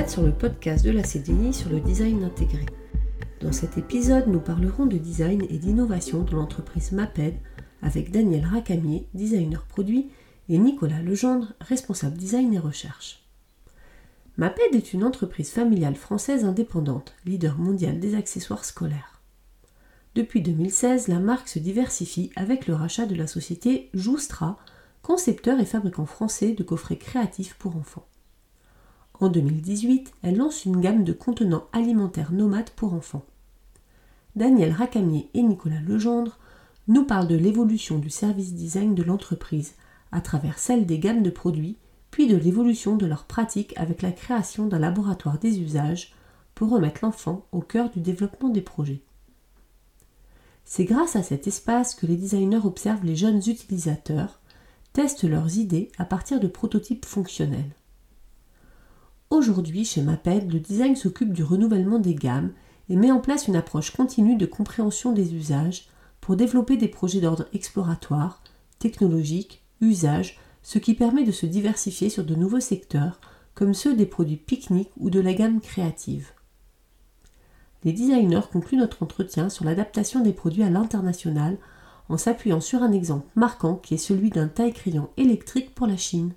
Vous êtes sur le podcast de la CDI sur le design intégré. Dans cet épisode, nous parlerons de design et d'innovation de l'entreprise Maped avec Daniel Racamier, designer produit, et Nicolas Legendre, responsable design et recherche. Maped est une entreprise familiale française indépendante, leader mondial des accessoires scolaires. Depuis 2016, la marque se diversifie avec le rachat de la société Joustra, concepteur et fabricant français de coffrets créatifs pour enfants. En 2018, elle lance une gamme de contenants alimentaires nomades pour enfants. Daniel Racamier et Nicolas Legendre nous parlent de l'évolution du service design de l'entreprise à travers celle des gammes de produits, puis de l'évolution de leurs pratiques avec la création d'un laboratoire des usages pour remettre l'enfant au cœur du développement des projets. C'est grâce à cet espace que les designers observent les jeunes utilisateurs, testent leurs idées à partir de prototypes fonctionnels. Aujourd'hui, chez Maped, le design s'occupe du renouvellement des gammes et met en place une approche continue de compréhension des usages pour développer des projets d'ordre exploratoire, technologique, usage, ce qui permet de se diversifier sur de nouveaux secteurs comme ceux des produits pique-nique ou de la gamme créative. Les designers concluent notre entretien sur l'adaptation des produits à l'international en s'appuyant sur un exemple marquant qui est celui d'un taille-crayon électrique pour la Chine.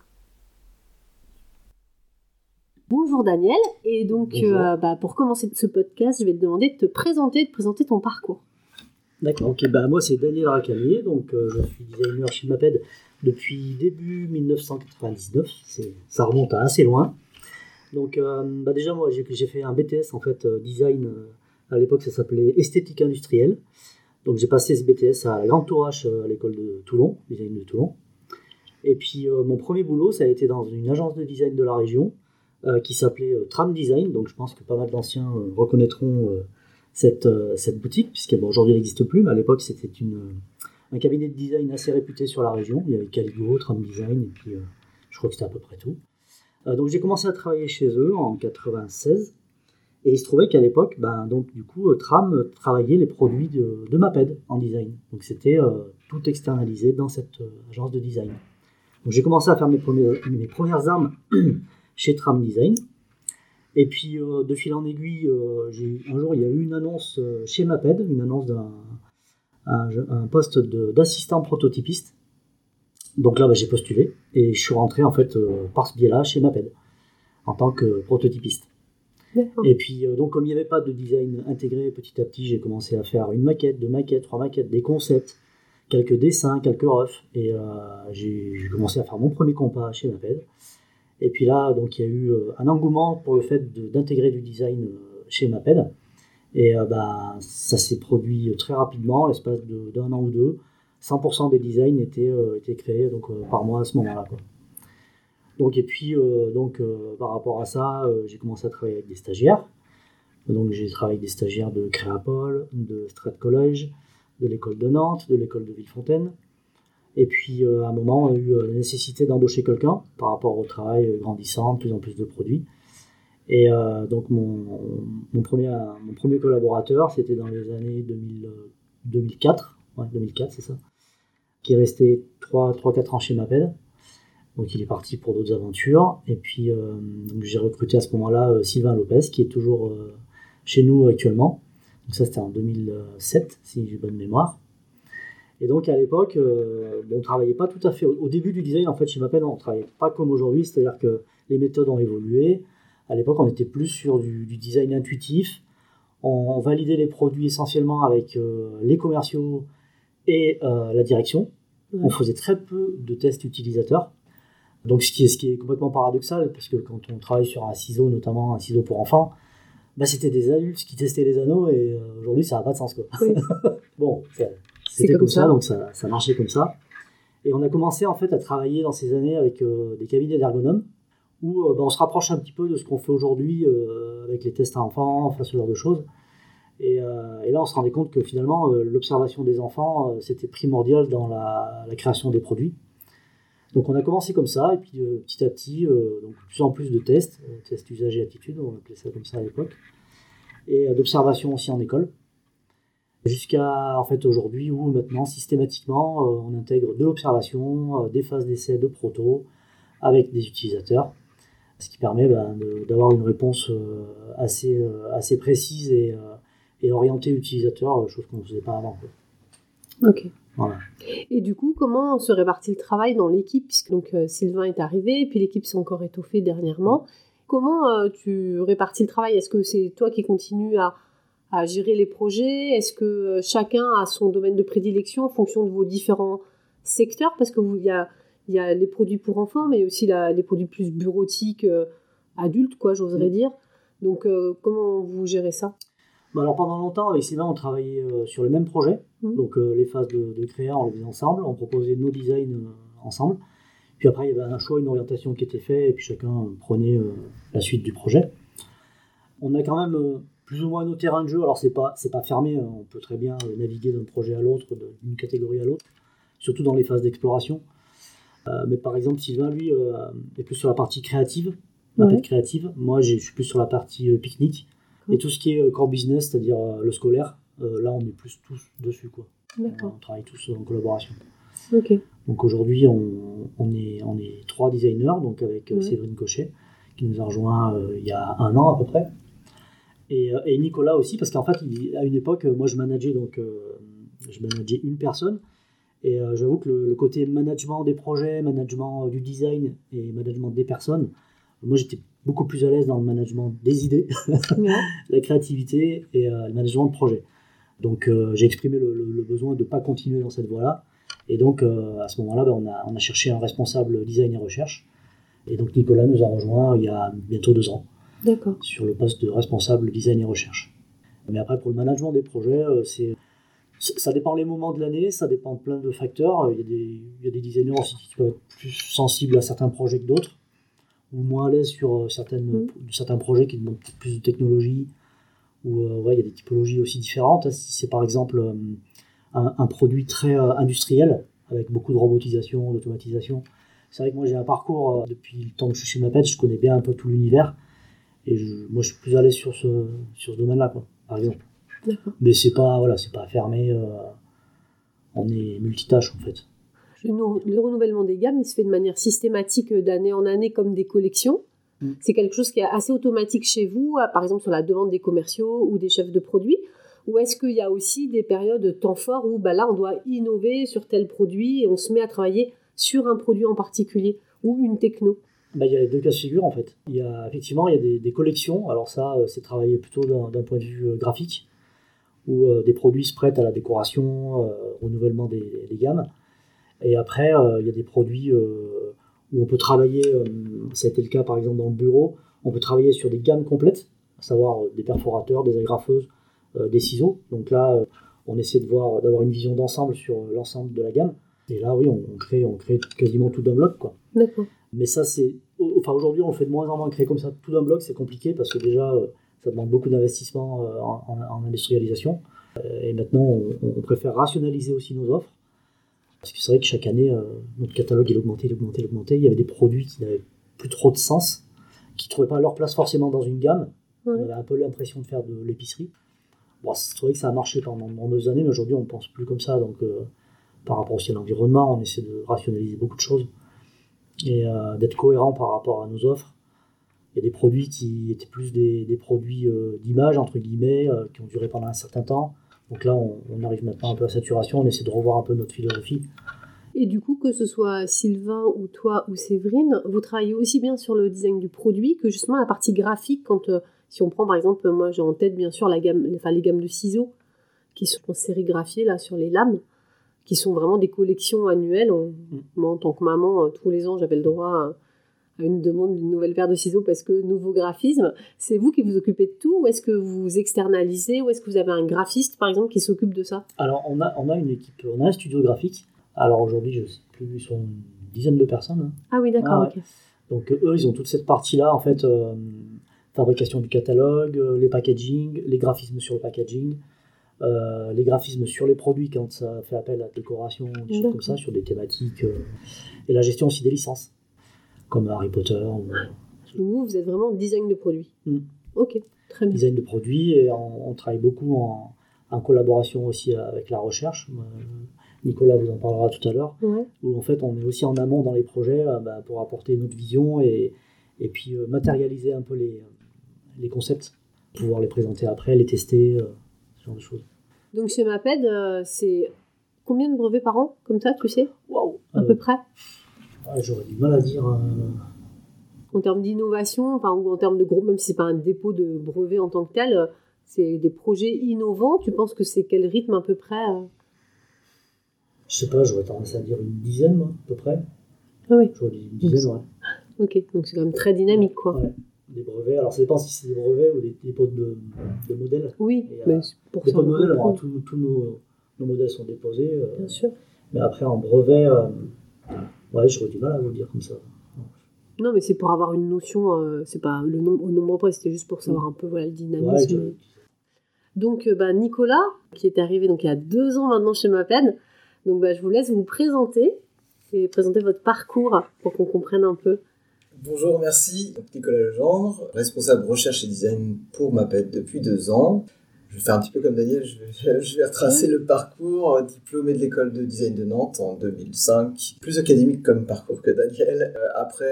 Bonjour Daniel, et donc pour commencer ce podcast, je vais te demander de te présenter ton parcours. D'accord, ok, moi c'est Daniel Racamier, donc je suis designer chez Maped depuis début 1999, ça remonte à assez loin. Donc déjà moi j'ai fait un BTS en fait design, à l'époque ça s'appelait esthétique industrielle, donc j'ai passé ce BTS à la Grande Tourache à l'école de Toulon, design de Toulon, et puis mon premier boulot ça a été dans une agence de design de la région, qui s'appelait Tram Design, donc je pense que pas mal d'anciens reconnaîtront cette boutique, puisqu'aujourd'hui elle n'existe plus, mais à l'époque c'était un cabinet de design assez réputé sur la région. Il y avait Caligo, Tram Design, et puis je crois que c'était à peu près tout. Donc j'ai commencé à travailler chez eux en 96, et il se trouvait qu'à l'époque, Tram travaillait les produits de Maped en design. Donc c'était tout externalisé dans cette agence de design. Donc j'ai commencé à faire mes premières armes chez Tram Design. Et puis, de fil en aiguille, un jour, il y a eu une annonce chez Maped, une annonce d'un poste d'assistant prototypiste. Donc là, j'ai postulé et je suis rentré, en fait, par ce biais-là, chez Maped, en tant que prototypiste. D'accord. Et puis, donc, comme il n'y avait pas de design intégré, petit à petit, j'ai commencé à faire une maquette, deux maquettes, trois maquettes, des concepts, quelques dessins, quelques refs. Et j'ai commencé à faire mon premier compas chez Maped. Et puis là, donc, il y a eu un engouement pour le fait d'intégrer du design chez Maped. Et ça s'est produit très rapidement, l'espace d'un an ou deux. 100% des designs étaient créés par moi à ce moment-là, quoi. Donc, et puis, par rapport à ça, j'ai commencé à travailler avec des stagiaires. Donc, j'ai travaillé avec des stagiaires de Créapol, de Strat College, de l'école de Nantes, de l'école de Villefontaine. Et puis, à un moment, on a eu la nécessité d'embaucher quelqu'un par rapport au travail grandissant, de plus en plus de produits. Et donc, mon premier collaborateur, c'était dans les années 2004. Ouais, 2004, c'est ça. Qui est resté 3-4 ans chez Maped. Donc, il est parti pour d'autres aventures. Et puis, donc j'ai recruté à ce moment-là Sylvain Lopez, qui est toujours chez nous actuellement. Donc, ça, c'était en 2007, si j'ai bonne mémoire. Et donc à l'époque, on ne travaillait pas tout à fait. Au début du design, en fait, chez Maped, on ne travaillait pas comme aujourd'hui, c'est-à-dire que les méthodes ont évolué. À l'époque, on était plus sur du design intuitif. On validait les produits essentiellement avec les commerciaux et la direction. Ouais. On faisait très peu de tests utilisateurs. Donc ce qui est complètement paradoxal, parce que quand on travaille sur un ciseau, notamment un ciseau pour enfants, c'était des adultes qui testaient les anneaux, et aujourd'hui, ça n'a pas de sens, quoi. Oui. Bon, c'était comme ça, donc ça marchait comme ça. Et on a commencé en fait à travailler dans ces années avec des cabinets d'ergonomes où on se rapproche un petit peu de ce qu'on fait aujourd'hui avec les tests à enfants, enfin ce genre de choses. Et là, on se rendait compte que finalement, l'observation des enfants, c'était primordial dans la création des produits. Donc on a commencé comme ça, et puis petit à petit, donc de plus en plus de tests usage et attitude, on appelait ça comme ça à l'époque, et d'observation aussi en école. Jusqu'à en fait aujourd'hui où maintenant systématiquement on intègre de l'observation, des phases d'essai de proto avec des utilisateurs ce qui permet d'avoir une réponse assez précise et orientée utilisateur, chose qu'on ne faisait pas avant, quoi. Ok. Voilà. Et du coup, comment se répartit le travail dans l'équipe, puisque donc Sylvain est arrivé, et puis l'équipe s'est encore étoffée dernièrement. Comment tu répartis le travail? Est-ce que c'est toi qui continues à gérer les projets? Est-ce que chacun a son domaine de prédilection en fonction de vos différents secteurs? Parce que il y a les produits pour enfants, mais aussi les produits plus bureautiques, adultes, quoi, j'oserais dire. Donc, comment vous gérez ça? Alors pendant longtemps, avec Sylvain, on travaillait sur les mêmes projets. Donc les phases de créa, on les faisait ensemble. On proposait nos designs ensemble. Puis après, il y avait un choix, une orientation qui était fait, et puis chacun prenait la suite du projet. On a quand même plus ou moins nos terrains de jeu. Alors c'est pas fermé, hein. On peut très bien naviguer d'un projet à l'autre, d'une catégorie à l'autre, surtout dans les phases d'exploration. Mais par exemple, Sylvain, lui, est plus sur la partie créative, créative. Moi, je suis plus sur la partie pique-nique. Et tout ce qui est core business, c'est-à-dire le scolaire, là, on est plus tous dessus, quoi. D'accord. On travaille tous en collaboration. Ok. Donc aujourd'hui, on est 3 designers, donc avec Séverine Cochet, qui nous a rejoint il y a 1 an à peu près. Et Nicolas aussi, parce qu'en fait, à une époque, moi je manageais une personne. Et j'avoue que le côté management des projets, management du design et management des personnes, moi j'étais beaucoup plus à l'aise dans le management des idées, la créativité et le management de projet. Donc j'ai exprimé le besoin de ne pas continuer dans cette voie-là. Et donc à ce moment-là, on a cherché un responsable design et recherche. Et donc Nicolas nous a rejoint il y a bientôt 2 ans. D'accord. Sur le poste de responsable design et recherche. Mais après, pour le management des projets, ça dépend les moments de l'année, ça dépend de plein de facteurs. Il y a des designers aussi qui peuvent être plus sensibles à certains projets que d'autres, ou moins à l'aise sur certains projets qui demandent plus de technologie, ou il y a des typologies aussi différentes. Si c'est par exemple un produit très industriel, avec beaucoup de robotisation, d'automatisation, c'est vrai que moi j'ai un parcours, depuis le temps que je suis chez Maped, je connais bien un peu tout l'univers, et moi je suis plus à l'aise sur ce domaine-là, quoi, par exemple. D'accord. Mais c'est pas fermé, on est multitâche en fait. Le renouvellement des gammes, il se fait de manière systématique d'année en année comme des collections. C'est quelque chose qui est assez automatique chez vous, par exemple sur la demande des commerciaux ou des chefs de produits, ou est-ce qu'il y a aussi des périodes de temps fort où là on doit innover sur tel produit et on se met à travailler sur un produit en particulier ou une techno? Il y a les 2 cas de figure en fait. Effectivement, il y a des collections. Alors ça, c'est travaillé plutôt d'un point de vue graphique, où des produits se prêtent à la décoration, renouvellement des gammes. Et après, il y a des produits où on peut travailler, ça a été le cas par exemple dans le bureau, on peut travailler sur des gammes complètes, à savoir des perforateurs, des agrafeuses, des ciseaux. Donc là, on essaie d'avoir une vision d'ensemble sur l'ensemble de la gamme. Et là, oui, on crée quasiment tout d'un bloc, quoi. D'accord. Mais ça, aujourd'hui, on le fait de moins en moins, créer comme ça tout d'un bloc, c'est compliqué parce que déjà, ça demande beaucoup d'investissement en industrialisation. Et maintenant, on préfère rationaliser aussi nos offres. Parce que c'est vrai que chaque année, notre catalogue, il augmentait. Il y avait des produits qui n'avaient plus trop de sens, qui ne trouvaient pas leur place forcément dans une gamme. On avait un peu l'impression de faire de l'épicerie. Bon, c'est vrai que ça a marché pendant 2 années, mais aujourd'hui, on ne pense plus comme ça. Donc, par rapport aussi à l'environnement, on essaie de rationaliser beaucoup de choses et d'être cohérent par rapport à nos offres. Il y a des produits qui étaient plus des produits d'image, entre guillemets, qui ont duré pendant un certain temps. Donc là, on arrive maintenant un peu à saturation, on essaie de revoir un peu notre philosophie. Et du coup, que ce soit Sylvain ou toi ou Séverine, vous travaillez aussi bien sur le design du produit que justement la partie graphique. Quand si on prend par exemple, moi j'ai en tête bien sûr les gammes de ciseaux qui sont sérigraphiés là sur les lames, qui sont vraiment des collections annuelles. Moi, en tant que maman, tous les ans, j'avais le droit à une demande d'une nouvelle paire de ciseaux parce que nouveau graphisme. C'est vous qui vous occupez de tout, ou est-ce que vous externalisez, ou est-ce que vous avez un graphiste par exemple qui s'occupe de ça? Alors on a une équipe, on a un studio graphique. Alors aujourd'hui, je ne sais plus, ils sont une dizaine de personnes. Hein. Ah oui, d'accord, ok. Donc eux, ils ont toute cette partie-là, en fait, fabrication du catalogue, les packaging, les graphismes sur le packaging, les graphismes sur les produits quand ça fait appel à la décoration, des choses comme ça, sur des thématiques, et la gestion aussi des licences, comme Harry Potter. Vous êtes vraiment design de produits. Ok, très bien. Design de produits, et on travaille beaucoup en collaboration aussi avec la recherche. Nicolas vous en parlera tout à l'heure, où en fait on est aussi en amont dans les projets pour apporter notre vision et et puis matérialiser un peu les concepts, pouvoir les présenter après, les tester, ce genre de choses. Donc chez Maped, c'est combien de brevets par an, comme ça, tu sais? Waouh. À peu près? J'aurais du mal à dire. En termes d'innovation, ou en termes de gros, même si c'est pas un dépôt de brevets en tant que tel, c'est des projets innovants. Tu penses que c'est quel rythme à peu près? Je sais pas, j'aurais tendance à dire une dizaine, moi, à peu près. Ah oui. J'aurais dit une dizaine, ouais. Ok, donc c'est quand même très dynamique, quoi. Ouais. Des brevets, alors ça dépend si c'est des brevets ou des dépôts de modèles. Oui, mais pour des ça. dépôts de modèles, alors tous nos modèles sont déposés. Bien sûr. Mais après, en brevet, j'aurais du mal à vous le dire comme ça. Non, mais c'est pour avoir une notion, c'est pas le nombre au nombre près, c'était juste pour savoir un peu le dynamisme. Ouais, donc, Nicolas, qui est arrivé donc, il y a 2 ans maintenant chez Maped, donc je vous laisse vous présenter et présenter votre parcours pour qu'on comprenne un peu. Bonjour, merci. Nicolas Legendre, responsable recherche et design pour Maped depuis 2 ans. Je vais faire un petit peu comme Daniel, je vais retracer le parcours. Diplômé de l'école de design de Nantes en 2005. Plus académique comme parcours que Daniel. Après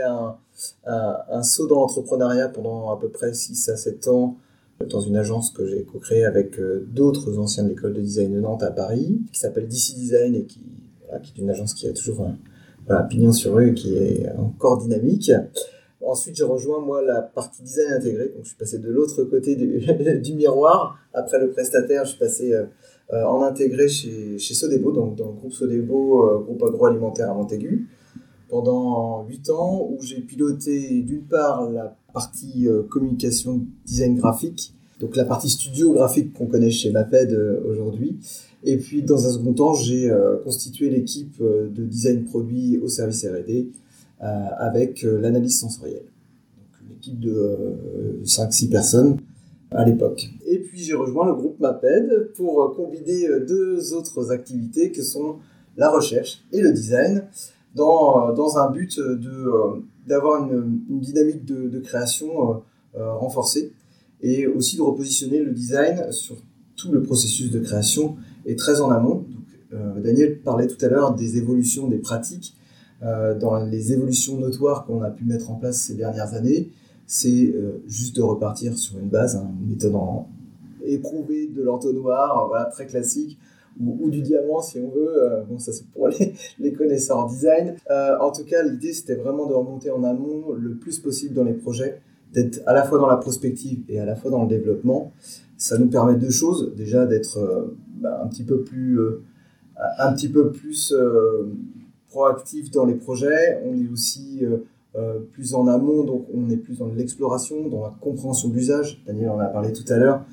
un saut dans l'entrepreneuriat pendant à peu près 6 à 7 ans dans une agence que j'ai co-créée avec d'autres anciens de l'école de design de Nantes à Paris, qui s'appelle DC Design et qui est une agence qui a toujours pignon sur rue et qui est encore dynamique. Ensuite, j'ai rejoint, moi, la partie design intégré. Donc, je suis passé de l'autre côté du miroir. Après le prestataire, je suis passé en intégré chez Sodebo, donc dans le groupe Sodebo, groupe agroalimentaire à Montaigu, pendant 8 ans, où j'ai piloté d'une part la partie communication design graphique, donc la partie studio graphique qu'on connaît chez Maped aujourd'hui. Et puis, dans un second temps, j'ai constitué l'équipe de design produit au service R&D, avec l'analyse sensorielle. Donc, une équipe de 5-6 personnes à l'époque. Et puis j'ai rejoint le groupe Maped pour combiner 2 autres activités que sont la recherche et le design dans un but d'avoir une dynamique de création renforcée et aussi de repositionner le design sur tout le processus de création et très en amont. Donc, Daniel parlait tout à l'heure des évolutions des pratiques. Dans les évolutions notoires qu'on a pu mettre en place ces dernières années, c'est juste de repartir sur une base, une méthode éprouvée de l'entonnoir, très classique, ou du diamant si on veut. Ça c'est pour les connaisseurs en design. En tout cas, l'idée c'était vraiment de remonter en amont le plus possible dans les projets, d'être à la fois dans la prospective et à la fois dans le développement. Ça nous permet 2 choses. Déjà d'être un petit peu plus proactif dans les projets, on est aussi plus en amont, donc on est plus dans l'exploration, dans la compréhension de l'usage. Daniel en a parlé tout à l'heure.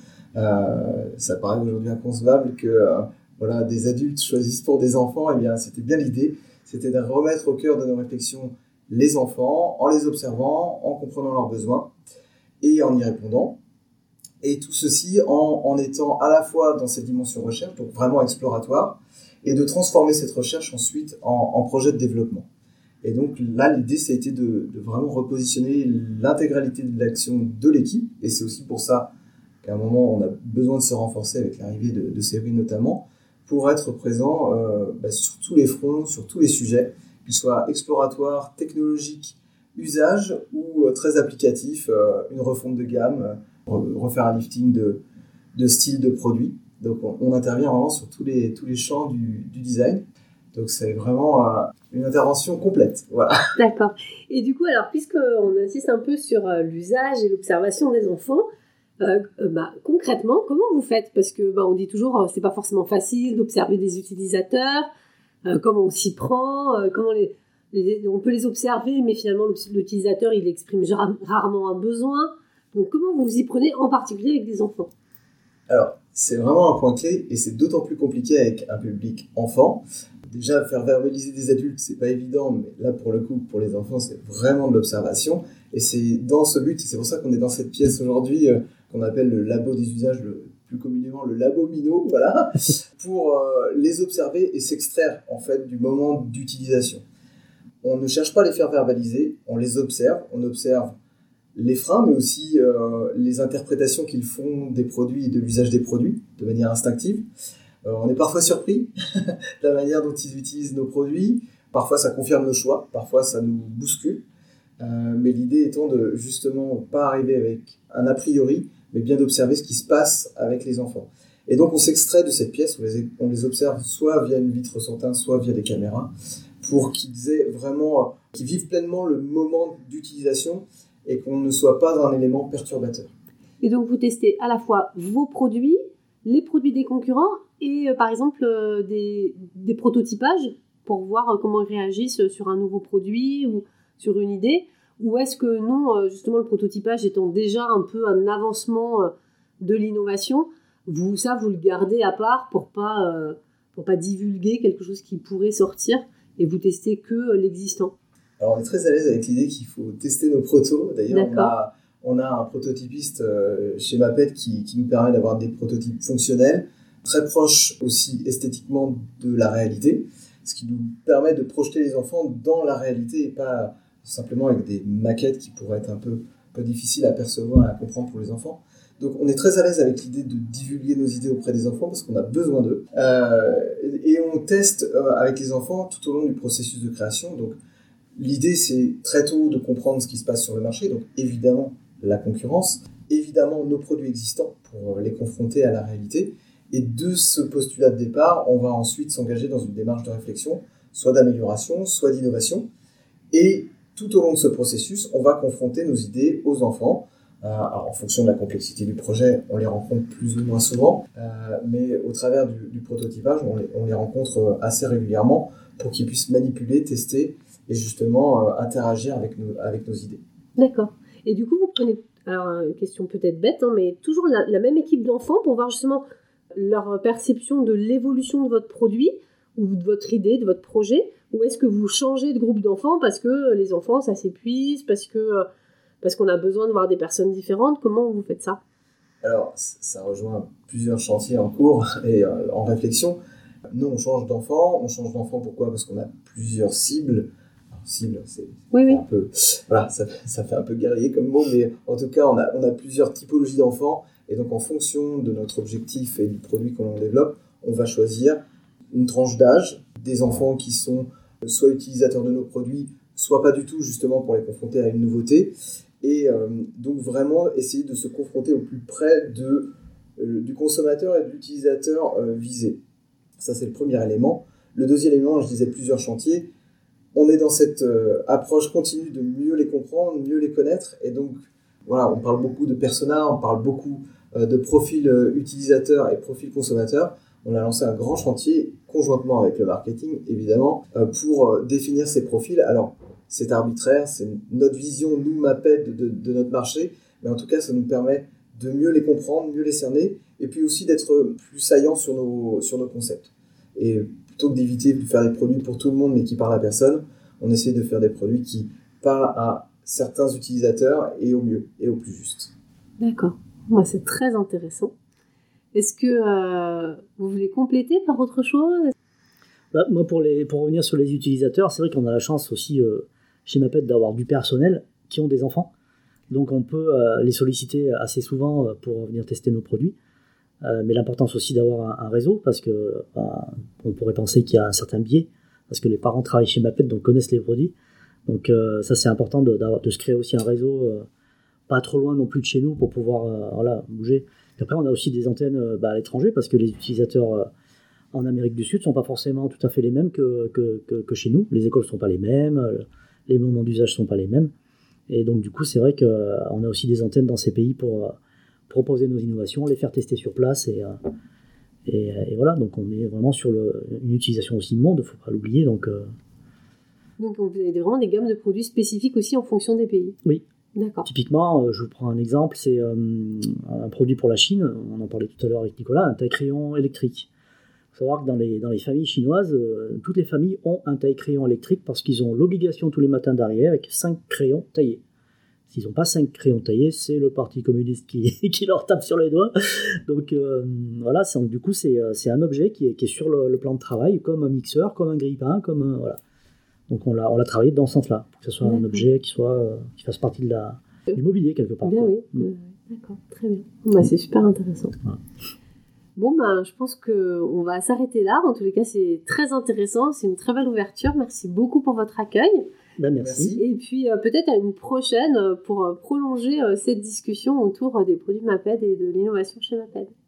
Ça paraît aujourd'hui inconcevable que des adultes choisissent pour des enfants. Eh bien, c'était bien l'idée, c'était de remettre au cœur de nos réflexions les enfants, en les observant, en comprenant leurs besoins et en y répondant. Et tout ceci en étant à la fois dans cette dimension recherche, donc vraiment exploratoire, et de transformer cette recherche ensuite en projet de développement. Et donc là, l'idée, ça a été de vraiment repositionner l'intégralité de l'action de l'équipe, et c'est aussi pour ça qu'à un moment, on a besoin de se renforcer avec l'arrivée de séries notamment, pour être présent sur tous les fronts, sur tous les sujets, qu'ils soient exploratoires, technologiques, usage ou très applicatifs, une refonte de gamme, refaire un lifting de style de produit. Donc on intervient vraiment sur tous les champs du design. Donc c'est vraiment une intervention complète. Voilà. D'accord. Et du coup, alors puisqu'on insiste un peu sur l'usage et l'observation des enfants, concrètement, comment vous faites? Parce que on dit toujours c'est pas forcément facile d'observer des utilisateurs, comment on s'y prend, comment on peut les observer, mais finalement l'utilisateur il exprime rarement un besoin. Donc comment vous vous y prenez en particulier avec des enfants? Alors, c'est vraiment un point clé et c'est d'autant plus compliqué avec un public enfant. Déjà, faire verbaliser des adultes, c'est pas évident, mais là, pour le coup, pour les enfants, c'est vraiment de l'observation. Et c'est dans ce but, et c'est pour ça qu'on est dans cette pièce aujourd'hui, qu'on appelle le labo des usages, plus communément le labo Minot, voilà, pour les observer et s'extraire, en fait, du moment d'utilisation. On ne cherche pas à les faire verbaliser, on les observe, on observe les freins, mais aussi les interprétations qu'ils font des produits et de l'usage des produits, de manière instinctive. On est parfois surpris de la manière dont ils utilisent nos produits. Parfois, ça confirme nos choix. Parfois, ça nous bouscule. mais l'idée étant de justement pas arriver avec un a priori, mais bien d'observer ce qui se passe avec les enfants. Et donc on s'extrait de cette pièce, on les observe soit via une vitre sans teinte, soit via des caméras, pour qu'ils vivent pleinement le moment d'utilisation et qu'on ne soit pas un élément perturbateur. Et donc vous testez à la fois vos produits, les produits des concurrents et par exemple des prototypages pour voir comment ils réagissent sur un nouveau produit ou sur une idée, ou est-ce que non, justement le prototypage étant déjà un peu un avancement de l'innovation, vous le gardez à part pour pas divulguer quelque chose qui pourrait sortir et vous testez que l'existant? Alors on est très à l'aise avec l'idée qu'il faut tester nos protos. D'ailleurs, on a un prototypiste chez Maped qui nous permet d'avoir des prototypes fonctionnels, très proches aussi esthétiquement de la réalité, ce qui nous permet de projeter les enfants dans la réalité et pas simplement avec des maquettes qui pourraient être un peu difficiles à percevoir et à comprendre pour les enfants. Donc on est très à l'aise avec l'idée de divulguer nos idées auprès des enfants parce qu'on a besoin d'eux. Et on teste avec les enfants tout au long du processus de création. Donc l'idée, c'est très tôt de comprendre ce qui se passe sur le marché. Donc évidemment, la concurrence, évidemment nos produits existants pour les confronter à la réalité. Et de ce postulat de départ, on va ensuite s'engager dans une démarche de réflexion, soit d'amélioration, soit d'innovation. Et tout au long de ce processus, on va confronter nos idées aux enfants. Alors, en fonction de la complexité du projet, on les rencontre plus ou moins souvent, mais au travers du prototypage, on les rencontre assez régulièrement pour qu'ils puissent manipuler, tester et justement interagir avec nos idées. D'accord. Et du coup, vous prenez, alors une question peut-être bête, mais toujours la même équipe d'enfants pour voir justement leur perception de l'évolution de votre produit ou de votre idée, de votre projet, ou est-ce que vous changez de groupe d'enfants parce que les enfants, ça s'épuise, parce qu'on a besoin de voir des personnes différentes? Comment vous faites ça? Alors, ça rejoint plusieurs chantiers en cours et en réflexion. Nous, on change d'enfant. On change d'enfant pourquoi? Parce qu'on a plusieurs cibles. Alors, cible, c'est un peu... Voilà, ça fait un peu guerrier comme mot, mais en tout cas, on a plusieurs typologies d'enfants. Et donc, en fonction de notre objectif et du produit qu'on développe, on va choisir une tranche d'âge, des enfants qui sont soit utilisateurs de nos produits, soit pas du tout, justement pour les confronter à une nouveauté. Et donc vraiment essayer de se confronter au plus près du consommateur et de l'utilisateur visé. Ça, c'est le premier élément. Le deuxième élément, je disais plusieurs chantiers. On est dans cette approche continue de mieux les comprendre, mieux les connaître. Et donc, voilà, on parle beaucoup de persona, on parle beaucoup de profil utilisateur et profil consommateur. On a lancé un grand chantier, conjointement avec le marketing, évidemment, pour définir ces profils. Alors, c'est arbitraire, c'est notre vision, nous, Maped, de notre marché, mais en tout cas, ça nous permet de mieux les comprendre, mieux les cerner, et puis aussi d'être plus saillants sur nos concepts. Et plutôt que d'éviter de faire des produits pour tout le monde, mais qui parlent à personne, on essaie de faire des produits qui parlent à certains utilisateurs, et au mieux, et au plus juste. D'accord. Moi, c'est très intéressant. Est-ce que vous voulez compléter par autre chose? Moi, pour revenir sur les utilisateurs, c'est vrai qu'on a la chance aussi chez Maped d'avoir du personnel qui ont des enfants. Donc on peut les solliciter assez souvent pour venir tester nos produits. Mais l'importance aussi d'avoir un réseau, parce que on pourrait penser qu'il y a un certain biais, parce que les parents travaillent chez Maped, donc connaissent les produits. Donc ça, c'est important de se créer aussi un réseau pas trop loin non plus de chez nous pour pouvoir bouger. Et après, on a aussi des antennes à l'étranger, parce que les utilisateurs en Amérique du Sud ne sont pas forcément tout à fait les mêmes que chez nous. Les écoles ne sont pas les mêmes, les moments d'usage ne sont pas les mêmes. Et donc, du coup, c'est vrai qu'on a aussi des antennes dans ces pays pour proposer nos innovations, les faire tester sur place. Et voilà, donc on est vraiment sur une utilisation aussi monde, il ne faut pas l'oublier. Donc vous avez vraiment des gammes de produits spécifiques aussi en fonction des pays? Oui. D'accord. Typiquement, je vous prends un exemple, c'est un produit pour la Chine, on en parlait tout à l'heure avec Nicolas, un taille-crayon électrique. Il faut savoir que dans les familles chinoises, toutes les familles ont un taille-crayon électrique parce qu'ils ont l'obligation tous les matins d'arriver avec 5 crayons taillés. S'ils n'ont pas 5 crayons taillés, c'est le Parti communiste qui leur tape sur les doigts. Donc voilà, du coup c'est un objet qui est sur le plan de travail, comme un mixeur, comme un grille-pain, voilà. Donc on l'a travaillé dans ce sens-là, pour que ce soit un objet qui fasse partie du mobilier quelque part. Bien, oui. D'accord, très bien. C'est super intéressant. Ouais. Bon, je pense qu'on va s'arrêter là. En tous les cas, c'est très intéressant. C'est une très belle ouverture. Merci beaucoup pour votre accueil. Merci. Et puis peut-être à une prochaine pour prolonger cette discussion autour des produits MAPED et de l'innovation chez MAPED.